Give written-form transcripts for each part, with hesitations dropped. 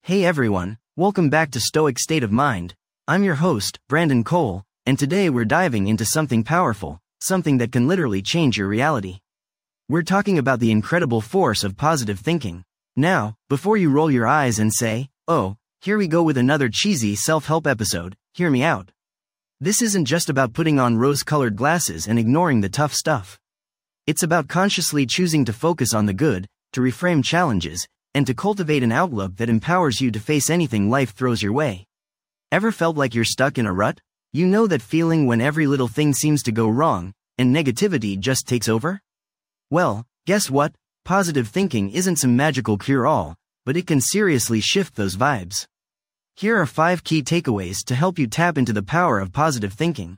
Hey everyone, welcome back to Stoic State of Mind. I'm your host, Brandon Cole, and today we're diving into something powerful, something that can literally change your reality. We're talking about the incredible force of positive thinking. Now, before you roll your eyes and say, "Oh, here we go with another cheesy self-help episode," hear me out. This isn't just about putting on rose-colored glasses and ignoring the tough stuff. It's about consciously choosing to focus on the good, to reframe challenges, and to cultivate an outlook that empowers you to face anything life throws your way. Ever felt like you're stuck in a rut? You know that feeling when every little thing seems to go wrong, and negativity just takes over? Well, guess what? Positive thinking isn't some magical cure-all, but it can seriously shift those vibes. Here are 5 key takeaways to help you tap into the power of positive thinking.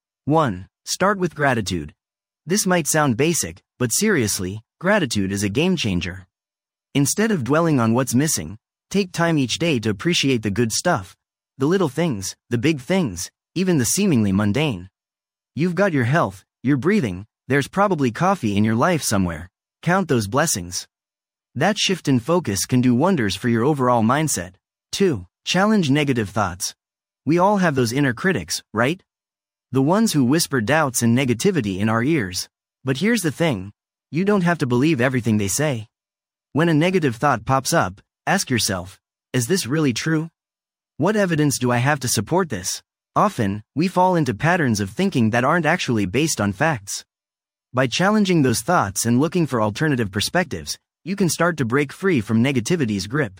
1. Start with gratitude. This might sound basic, but seriously, gratitude is a game changer. Instead of dwelling on what's missing, take time each day to appreciate the good stuff. The little things, the big things, even the seemingly mundane. You've got your health, you're breathing, there's probably coffee in your life somewhere. Count those blessings. That shift in focus can do wonders for your overall mindset. 2. Challenge negative thoughts. We all have those inner critics, right? The ones who whisper doubts and negativity in our ears. But here's the thing. You don't have to believe everything they say. When a negative thought pops up, ask yourself, is this really true? What evidence do I have to support this? Often, we fall into patterns of thinking that aren't actually based on facts. By challenging those thoughts and looking for alternative perspectives, you can start to break free from negativity's grip.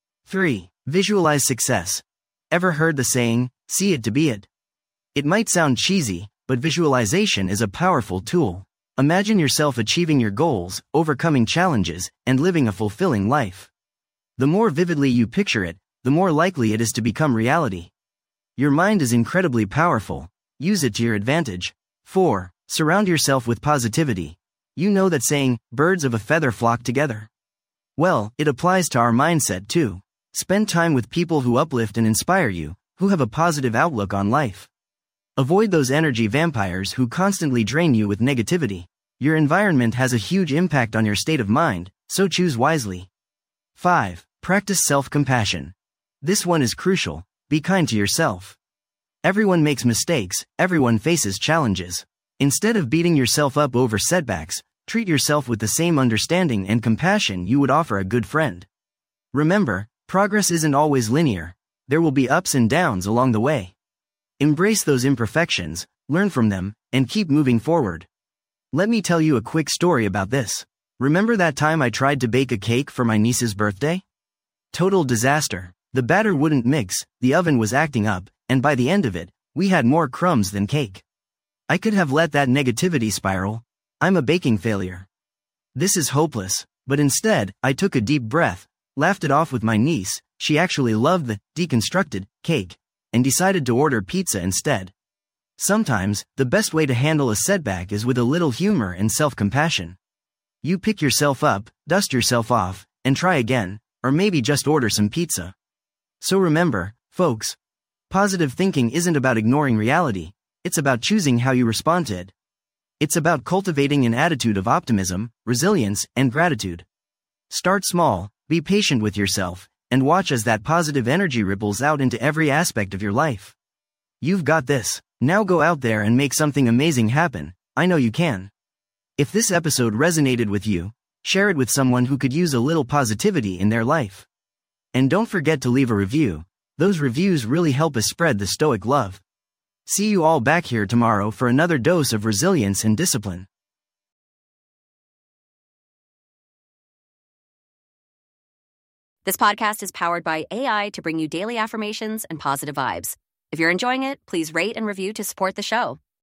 3. Visualize success. Ever heard the saying, see it to be it? It might sound cheesy, but visualization is a powerful tool. Imagine yourself achieving your goals, overcoming challenges, and living a fulfilling life. The more vividly you picture it, the more likely it is to become reality. Your mind is incredibly powerful. Use it to your advantage. 4. Surround yourself with positivity. You know that saying, birds of a feather flock together? Well, it applies to our mindset too. Spend time with people who uplift and inspire you, who have a positive outlook on life. Avoid those energy vampires who constantly drain you with negativity. Your environment has a huge impact on your state of mind, so choose wisely. 5. Practice self-compassion. This one is crucial. Be kind to yourself. Everyone makes mistakes, everyone faces challenges. Instead of beating yourself up over setbacks, treat yourself with the same understanding and compassion you would offer a good friend. Remember, progress isn't always linear. There will be ups and downs along the way. Embrace those imperfections, learn from them, and keep moving forward. Let me tell you a quick story about this. Remember that time I tried to bake a cake for my niece's birthday? Total disaster. The batter wouldn't mix, the oven was acting up, and by the end of it, we had more crumbs than cake. I could have let that negativity spiral. I'm a baking failure. This is hopeless. But instead, I took a deep breath, laughed it off with my niece, she actually loved the deconstructed cake, and decided to order pizza instead. Sometimes, the best way to handle a setback is with a little humor and self-compassion. You pick yourself up, dust yourself off, and try again, or maybe just order some pizza. So remember, folks, positive thinking isn't about ignoring reality, it's about choosing how you respond to it. It's about cultivating an attitude of optimism, resilience, and gratitude. Start small, be patient with yourself, and watch as that positive energy ripples out into every aspect of your life. You've got this. Now go out there and make something amazing happen. I know you can. If this episode resonated with you, share it with someone who could use a little positivity in their life. And don't forget to leave a review. Those reviews really help us spread the Stoic love. See you all back here tomorrow for another dose of resilience and discipline. This podcast is powered by AI to bring you daily affirmations and positive vibes. If you're enjoying it, please rate and review to support the show.